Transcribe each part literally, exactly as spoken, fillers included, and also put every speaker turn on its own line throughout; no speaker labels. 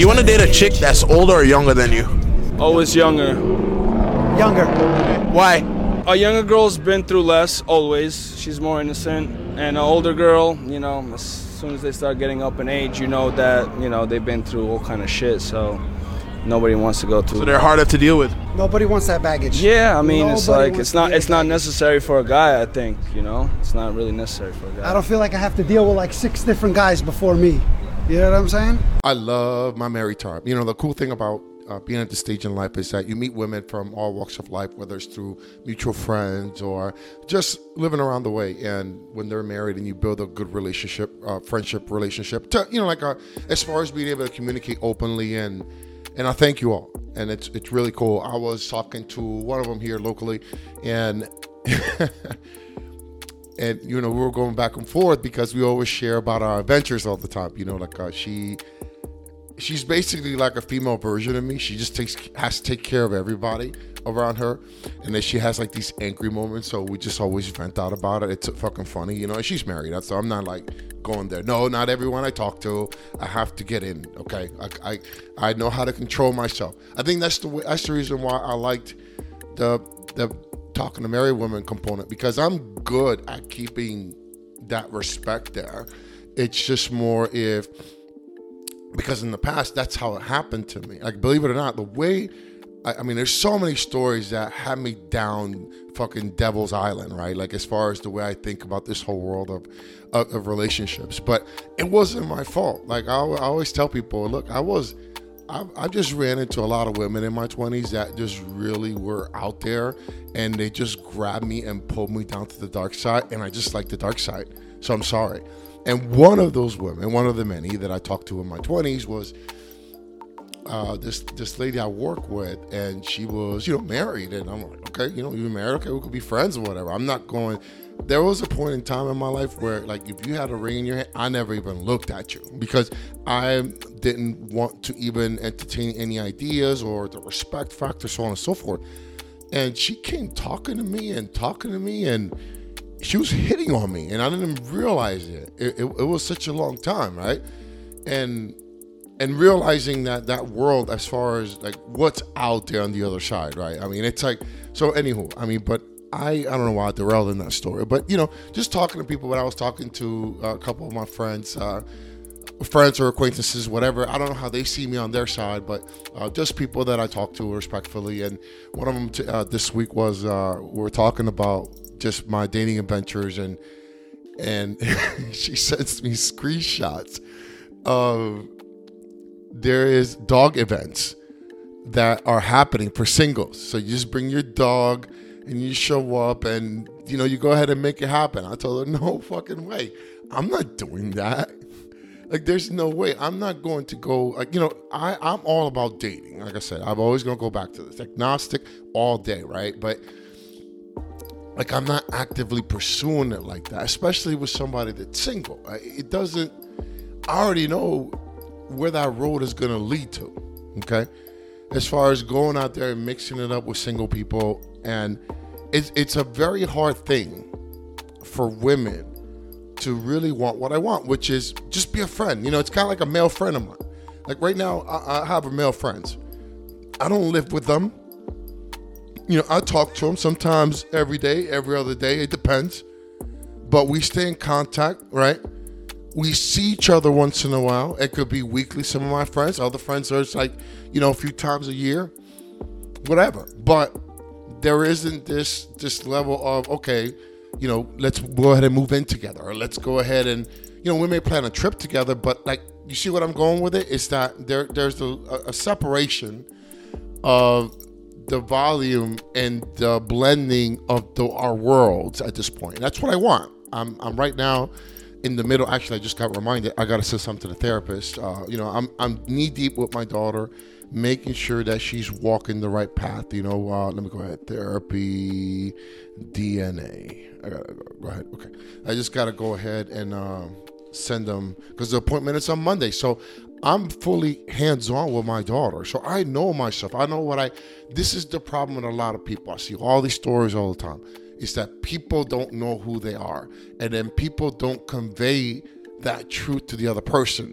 want to date a chick that's older or younger than you?
Always younger.
Younger.
Why?
A younger girl's been through less, always. She's more innocent. And an older girl, you know, as soon as they start getting up in age, you know that, you know, they've been through all kind of shit, so nobody wants to go through.
So they're harder to deal with.
Nobody wants that baggage.
Yeah, I mean,
Nobody
it's like,
wants
it's not
to
it's
deal
not
with
necessary for a guy, I think, you know? It's not really necessary for a guy.
I don't feel like I have to deal with like six different guys before me. You know what I'm saying?
I love my married time. You know, the cool thing about uh, being at this stage in life is that you meet women from all walks of life, whether it's through mutual friends or just living around the way. And when they're married and you build a good relationship, uh, friendship relationship, to, you know, like uh, as far as being able to communicate openly, and and I thank you all. And it's it's really cool. I was talking to one of them here locally, and and you know we were going back and forth because we always share about our adventures all the time. You know, like uh, she. She's basically like a female version of me. She just takes has to take care of everybody around her, and then she has like these angry moments. So we just always vent out about it. It's fucking funny, you know. And she's married, so I'm not like going there. No, not everyone I talk to, I have to get in. Okay, I I, I know how to control myself. I think that's the way, that's the reason why I liked the the talking to married women component, because I'm good at keeping that respect there. It's just more if. Because in the past, that's how it happened to me. Like, believe it or not, the way, I, I mean, there's so many stories that had me down fucking Devil's Island, right? Like, as far as the way I think about this whole world of of, of relationships. But it wasn't my fault. Like, I, I always tell people, look, I was, I, I just ran into a lot of women in my twenties that just really were out there, and they just grabbed me and pulled me down to the dark side, and I just like the dark side. So I'm sorry. And one of those women, one of the many that I talked to in my twenties, was uh, this this lady I work with, and she was, you know, married. And I'm like, okay, you know, you're married, okay, we could be friends or whatever. I'm not going. There was a point in time in my life where, like, if you had a ring in your hand, I never even looked at you because I didn't want to even entertain any ideas or the respect factor, so on and so forth. And she came talking to me and talking to me and. She was hitting on me, and I didn't even realize it. It, it. it was such a long time, right? And and realizing that that world, as far as like what's out there on the other side, right? I mean, it's like, so anywho, I mean, but I, I don't know why I derailed in that story, but you know, just talking to people, when I was talking to a couple of my friends, uh, friends or acquaintances, whatever, I don't know how they see me on their side, but uh, just people that I talk to respectfully. And one of them t- uh, this week was, uh, we were talking about just my dating adventures, and and she sends me screenshots of there is dog events that are happening for singles. So you just bring your dog and you show up, and you know, you go ahead and make it happen. I told her, no fucking way, I'm not doing that. Like, there's no way. I'm not going to go, like, you know, I, I'm all about dating. Like I said, I'm always going to go back to this. Agnostic all day, right? But like, I'm not actively pursuing it like that, especially with somebody that's single. It doesn't, I already know where that road is going to lead to, okay? As far as going out there and mixing it up with single people. And it's, it's a very hard thing for women to really want what I want, which is just be a friend. You know, it's kind of like a male friend of mine. Like right now, I, I have a male friends. I don't live with them. You know, I talk to them sometimes every day, every other day. It depends. But we stay in contact, right? We see each other once in a while. It could be weekly. Some of my friends, other friends are just like, you know, a few times a year, whatever. But there isn't this this level of, okay, you know, let's go ahead and move in together, or let's go ahead and, you know, we may plan a trip together, but like, you see what I'm going with it? Is that there there's a, a separation of the volume and the blending of the, our worlds at this point. That's what I want. I'm I'm right now in the middle. Actually, I just got reminded I got to say something to the therapist. Uh, you know, I'm I'm knee deep with my daughter, making sure that she's walking the right path. You know, uh, let me go ahead. Therapy, D N A. I gotta go, go ahead. Okay, I just gotta go ahead and uh, send them, because the appointment is on Monday. So I'm fully hands-on with my daughter. So I know myself. I know what I, this is the problem with a lot of people. I see all these stories all the time. Is that people don't know who they are. And then people don't convey that truth to the other person.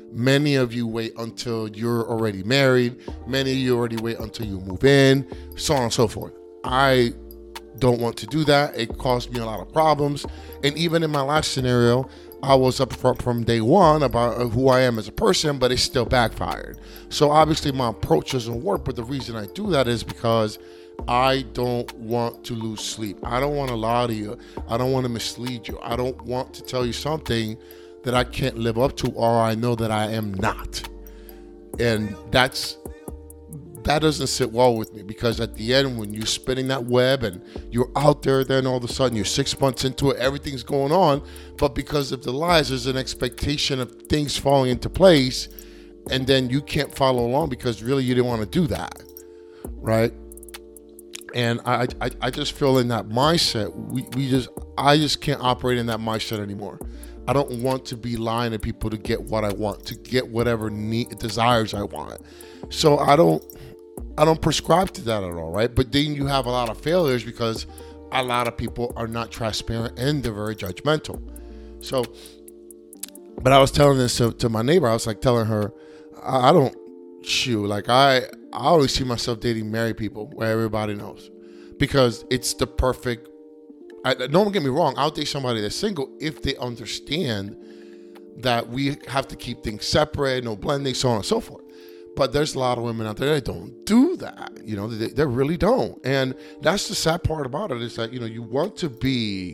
Many of you wait until you're already married. Many of you already wait until you move in, so on and so forth. I don't want to do that. It caused me a lot of problems. And even in my last scenario, I was upfront from day one about who I am as a person, but it still backfired. So obviously my approach doesn't work, but the reason I do that is because I don't want to lose sleep. I don't want to lie to you. I don't want to mislead you. I don't want to tell you something that I can't live up to, or I know that I am not. And that's that doesn't sit well with me, because at the end, when you're spinning that web and you're out there, then all of a sudden you're six months into it, everything's going on, but because of the lies, there's an expectation of things falling into place, and then you can't follow along because really you didn't want to do that, right? And I, I, I just feel in that mindset, we, we just, I just can't operate in that mindset anymore. I don't want to be lying to people to get what I want, to get whatever need, desires I want. So I don't, I don't prescribe to that at all, right? But then you have a lot of failures because a lot of people are not transparent and they're very judgmental. So, but I was telling this to, to my neighbor. I was like telling her, I, I don't shoot like I. I always see myself dating married people where everybody knows, because it's the perfect. I, don't get me wrong. I'll date somebody that's single if they understand that we have to keep things separate, no blending, so on and so forth. But there's a lot of women out there that don't do that. You know, they, they really don't. And that's the sad part about it, is that, you know, you want to be,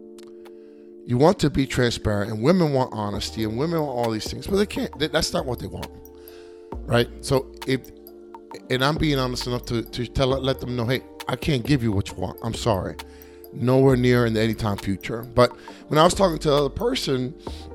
you want to be transparent, and women want honesty, and women want all these things, but they can't. They, that's not what they want, right? So if, and I'm being honest enough to, to tell, let them know, hey, I can't give you what you want. I'm sorry. Nowhere near in the anytime future. But when I was talking to the other person,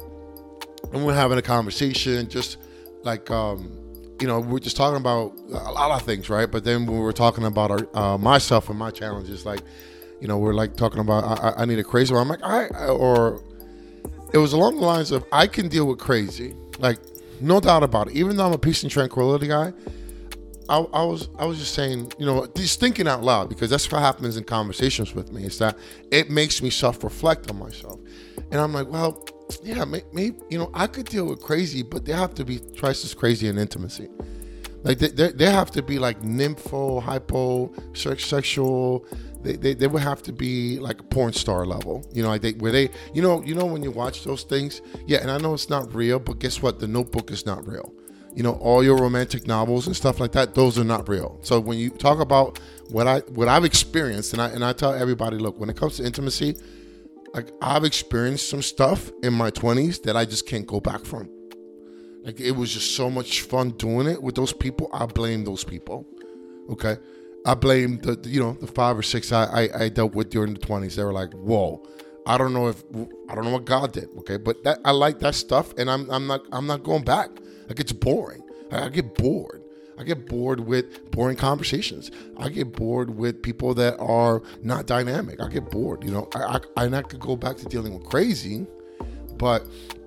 and we're having a conversation, just like, um, you know, we're just talking about a lot of things, right? But then when we were talking about our, uh, myself and my challenges, like, you know, we're like talking about, I, I need a crazy one. I'm like, I, I, or it was along the lines of, I can deal with crazy, like, no doubt about it. Even though I'm a peace and tranquility guy, I, I was I was just saying, you know, just thinking out loud, because that's what happens in conversations with me, is that it makes me self-reflect on myself. And I'm like, well, yeah, maybe, you know, I could deal with crazy, but they have to be twice as crazy in intimacy. Like, they, they, they have to be like nympho, hypo, sexual. They, they they would have to be like a porn star level, you know, like they, where they, you know, you know, when you watch those things, yeah, and I know it's not real, but guess what? The Notebook is not real. You know, all your romantic novels and stuff like that, those are not real. So when you talk about what I what I've experienced, and I and I tell everybody, look, when it comes to intimacy, like, I've experienced some stuff in my twenties that I just can't go back from. Like, it was just so much fun doing it with those people. I blame those people. Okay, I blame the, you know, the five or six I, I I dealt with during the twenties. They were like, whoa. I don't know if I don't know what God did. Okay, but that I like that stuff, and I'm I'm not I'm not going back. Like, it's boring. I get bored. I get bored with boring conversations. I get bored with people that are not dynamic. I get bored. You know, I, I, and I could go back to dealing with crazy, but,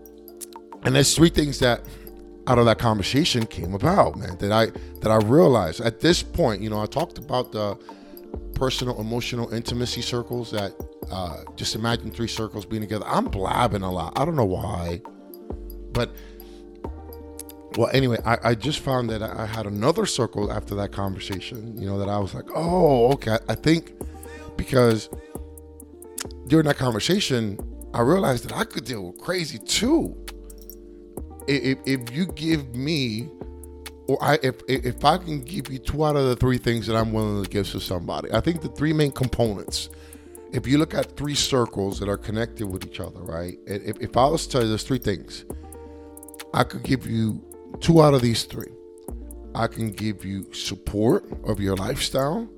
and there's three things that out of that conversation came about, man, that I, that I realized at this point. You know, I talked about the personal, emotional intimacy circles, that uh, just imagine three circles being together. I'm blabbing a lot. I don't know why, but well, anyway, I, I just found that I had another circle after that conversation, you know, that I was like, oh, okay. I think because during that conversation, I realized that I could deal with crazy too. If, if you give me, or I, if if I can give you two out of the three things that I'm willing to give to somebody, I think the three main components, if you look at three circles that are connected with each other, right? If, if I was to tell you there's three things, I could give you two out of these three. I can give you support of your lifestyle.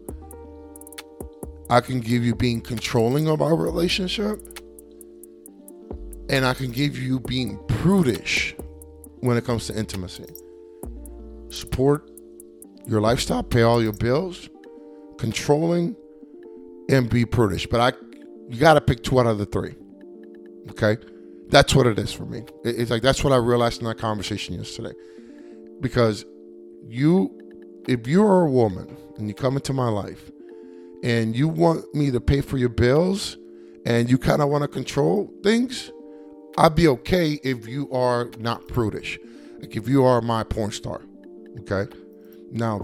I can give you being controlling of our relationship. And I can give you being prudish when it comes to intimacy. Support your lifestyle, pay all your bills, controlling, and be prudish. But I, you got to pick two out of the three. Okay? That's what it is for me. It's like, that's what I realized in that conversation yesterday. Because you, if you're a woman and you come into my life and you want me to pay for your bills and you kind of want to control things, I'd be okay if you are not prudish. Like if you are my porn star, okay? Now,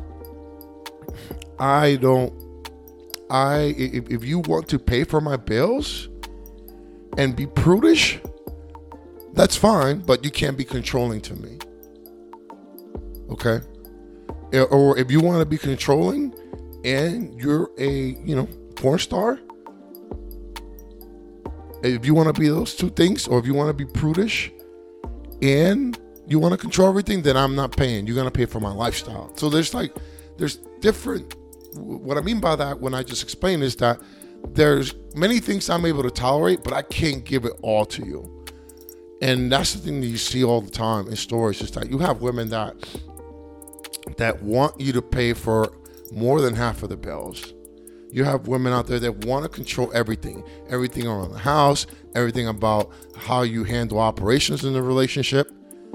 I don't, I, if, if you want to pay for my bills and be prudish, that's fine, but you can't be controlling to me, okay? Or if you want to be controlling and you're a, you know, porn star, if you want to be those two things, or if you want to be prudish and you want to control everything, then I'm not paying. You're going to pay for my lifestyle. So there's like, there's different, what I mean by that when I just explained is that there's many things I'm able to tolerate, but I can't give it all to you. And that's the thing that you see all the time in stories, is that you have women that that want you to pay for more than half of the bills. You have women out there that want to control everything, everything around the house, everything about how you handle operations in the relationship,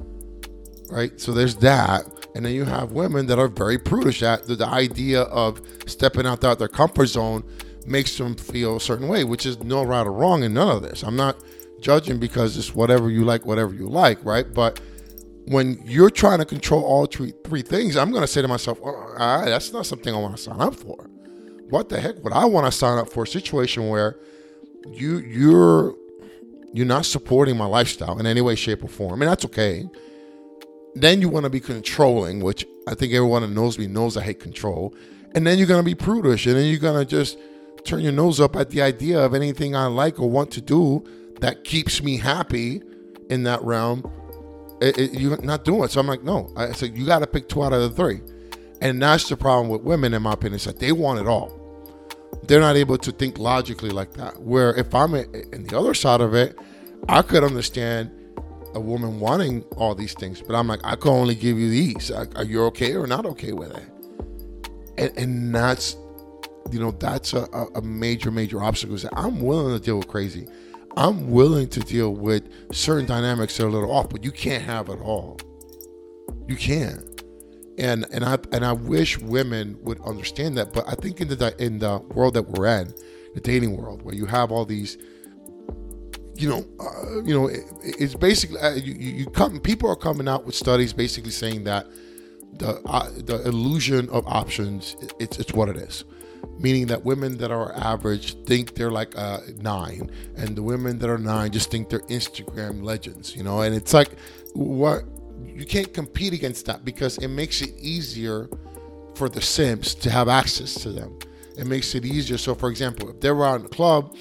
right? So there's that. And then you have women that are very prudish. That the, the idea of stepping outside their comfort zone makes them feel a certain way, which is no right or wrong in none of this. I'm not judging, because it's whatever you like, whatever you like, right? But when you're trying to control all three, three things, I'm going to say to myself, oh, all right, that's not something I want to sign up for. What the heck would I want to sign up for? A situation where you you're you're not supporting my lifestyle in any way, shape, or form, and that's okay. Then you want to be controlling, which I think everyone that knows me knows I hate control. And then you're going to be prudish, and then you're going to just turn your nose up at the idea of anything I like or want to do that keeps me happy in that realm. It, it, you're not doing it. So I'm like, no. I said, you got to pick two out of the three. And that's the problem with women, in my opinion, is that they want it all. They're not able to think logically like that. Where if I'm in the other side of it, I could understand a woman wanting all these things, but I'm like, I can only give you these. Are you okay or not okay with it? And, and that's, you know, that's a, a major, major obstacle. I'm willing to deal with crazy. I'm willing to deal with certain dynamics that are a little off, but you can't have it all. You can't. And and I and I wish women would understand that. But I think in the in the world that we're in, the dating world, where you have all these, you know, uh, you know, it, it's basically uh, you, you come. People are coming out with studies basically saying that the uh, the illusion of options, it's it's what it is. Meaning that women that are average think they're like a nine, and the women that are nine just think they're Instagram legends, you know. And it's like, what? You can't compete against that, because it makes it easier for the simps to have access to them. It makes it easier. So, for example, if they're out in the club,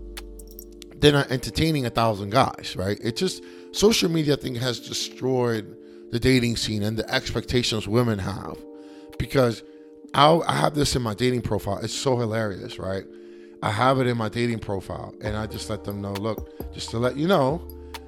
they're not entertaining a thousand guys, right? It just, social media, I think, has destroyed the dating scene and the expectations women have. Because I'll, I have this in my dating profile. It's so hilarious, right? I have it in my dating profile, and I just let them know, look, just to let you know,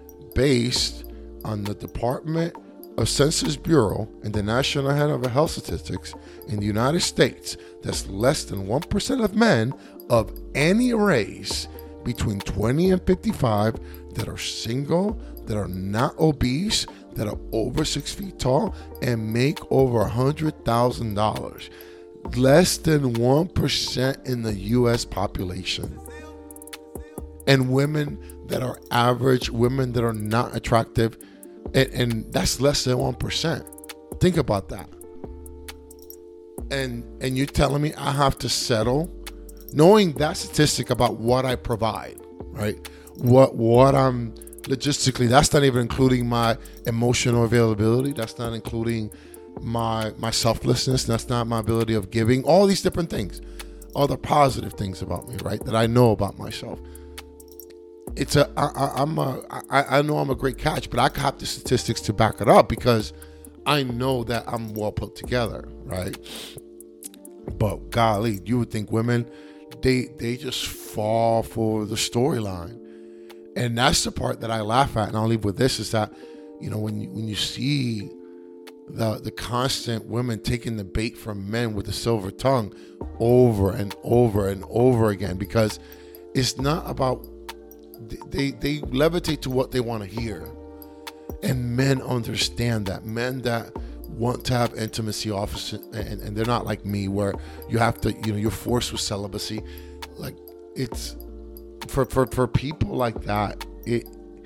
based on the Department of Census Bureau and the National Head of Health Statistics in the United States, that's less than one percent of men of any race between twenty and fifty-five that are single, that are not obese, that are over six feet tall, and make over one hundred thousand dollars. Less than one percent in the U S population. And women that are average, women that are not attractive, and, and that's less than one percent. Think about that. And and you're telling me I have to settle, knowing that statistic about what I provide, right? What what I'm logistically, that's not even including my emotional availability. That's not including my my selflessness. That's not my ability of giving. All these different things, all the positive things about me, right? That I know about myself. It's a, I, I, I'm a, I, I know I'm a great catch, but I have the statistics to back it up, because I know that I'm well put together, right? But golly, you would think women, they they just fall for the storyline. And that's the part that I laugh at, and I'll leave with this, is that, you know, when you, when you see the the constant women taking the bait from men with the silver tongue over and over and over again, because it's not about, they they levitate to what they want to hear. And men understand that. Men that want to have intimacy office, and, and they're not like me, where you have to, you know, you're forced with celibacy. Like, it's for for for people like that, it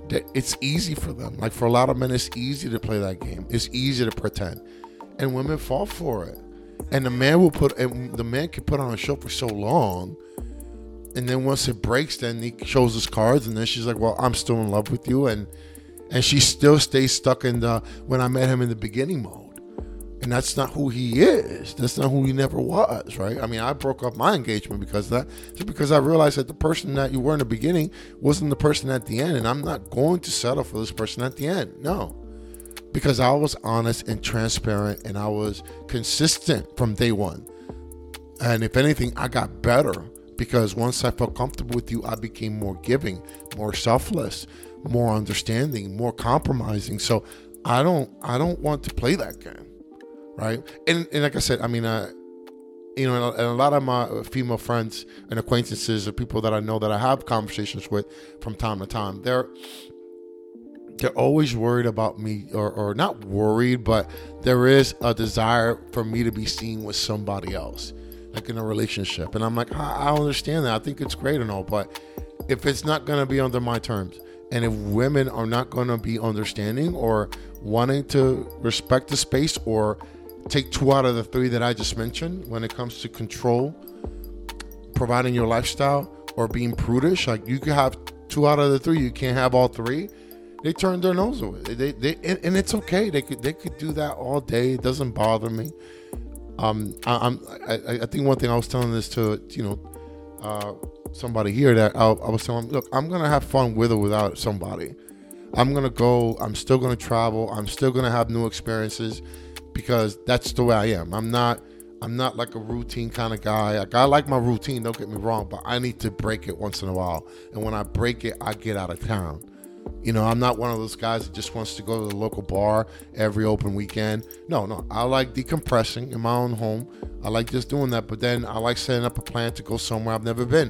that it's easy for them. Like for a lot of men, it's easy to play that game. It's easy to pretend, and women fall for it. And the man will put, and the man can put on a show for so long, and then once it breaks, then he shows his cards, and then she's like, "Well, I'm still in love with you," and and she still stays stuck in the when I met him in the beginning mode. And that's not who he is. That's not who he never was, right? I mean, I broke up my engagement because of that, just because I realized that the person that you were in the beginning wasn't the person at the end, and I'm not going to settle for this person at the end. No, because I was honest and transparent, and I was consistent from day one. And if anything, I got better because once I felt comfortable with you, I became more giving, more selfless, more understanding, more compromising. So I don't, I don't want to play that game. Right. And, and like I said, I mean, uh, you know, and a, and a lot of my female friends and acquaintances or people that I know that I have conversations with from time to time, they're they're always worried about me or, or not worried, but there is a desire for me to be seen with somebody else, like in a relationship. And I'm like, I, I understand that. I think it's great and all. But if it's not going to be under my terms, and if women are not going to be understanding or wanting to respect the space or take two out of the three that I just mentioned when it comes to control, providing your lifestyle, or being prudish, like you could have two out of the three, you can't have all three. They turn their nose away. They, they, and, and it's okay. They could, they could do that all day. It doesn't bother me. Um, I, I'm, I, I think one thing I was telling this to, you know, uh, somebody here that I, I was telling them, look, I'm gonna have fun with or without somebody. I'm gonna go. I'm still gonna travel. I'm still gonna have new experiences. Because that's the way I am. I'm not I'm not like a routine kind of guy. Like, I like my routine, don't get me wrong, but I need to break it once in a while. And when I break it, I get out of town. You know, I'm not one of those guys that just wants to go to the local bar every open weekend. No, no. I like decompressing in my own home. I like just doing that. But then I like setting up a plan to go somewhere I've never been.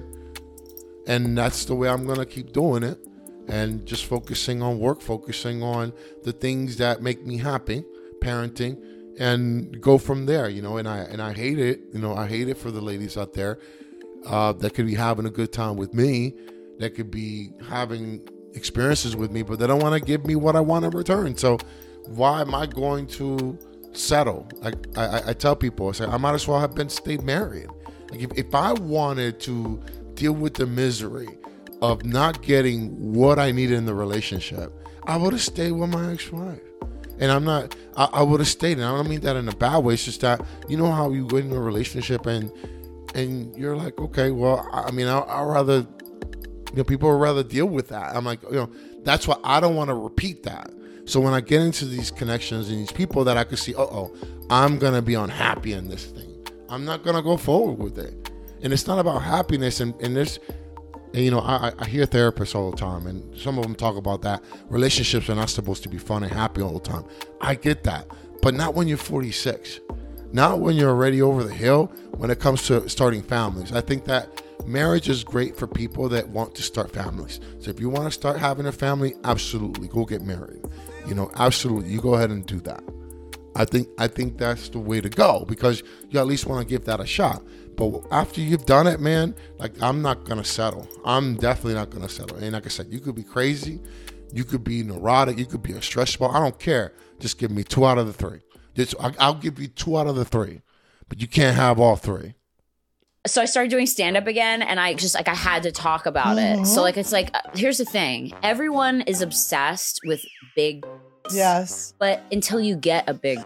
And that's the way I'm going to keep doing it. And just focusing on work, focusing on the things that make me happy, parenting, and go from there, you know. And I and I hate it, you know. I hate it for the ladies out there uh, that could be having a good time with me, that could be having experiences with me, but they don't want to give me what I want in return. So why am I going to settle? Like I, I tell people, I say I might as well have been stayed married. Like if, if I wanted to deal with the misery of not getting what I needed in the relationship, I would have stayed with my ex-wife. And I'm not, I, I would have stayed. And I don't mean that in a bad way. It's just that, you know how you go into a relationship and and you're like, okay, well, I mean, I, I'd rather, you know, people would rather deal with that. I'm like, you know, that's why I don't want to repeat that. So when I get into these connections and these people that I could see, uh-oh, I'm going to be unhappy in this thing. I'm not going to go forward with it. And it's not about happiness. And, and there's, and, you know, I, I hear therapists all the time, and some of them talk about that. Relationships are not supposed to be fun and happy all the time. I get that. But not when you're forty-six. Not when you're already over the hill when it comes to starting families. I think that marriage is great for people that want to start families. So if you want to start having a family, absolutely, go get married. You know, absolutely, you go ahead and do that. I think I think that's the way to go, because you at least want to give that a shot. But after you've done it, man, like, I'm not going to settle. I'm definitely not going to settle. And like I said, you could be crazy. You could be neurotic. You could be a stress ball. I don't care. Just give me two out of the three. Just, I'll give you two out of the three. But you can't have all three.
So I started doing stand-up again, and I just, like, I had to talk about mm-hmm. it. So, like, it's like, uh, here's the thing. Everyone is obsessed with big.
Yes.
But until you get a big,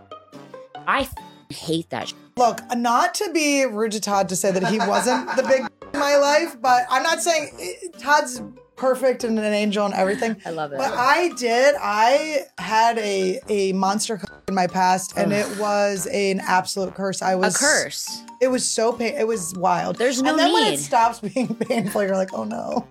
I f- hate that shit.
Look, not to be rude to Todd to say that he wasn't the big in my life, but I'm not saying Todd's perfect and an angel and everything.
I love it.
But I did. I had a a monster in my past, and Ugh. it was an absolute curse. I was
a curse.
It was so pain. It was wild.
There's no
And then
need.
when it stops being painful, you're like, oh no.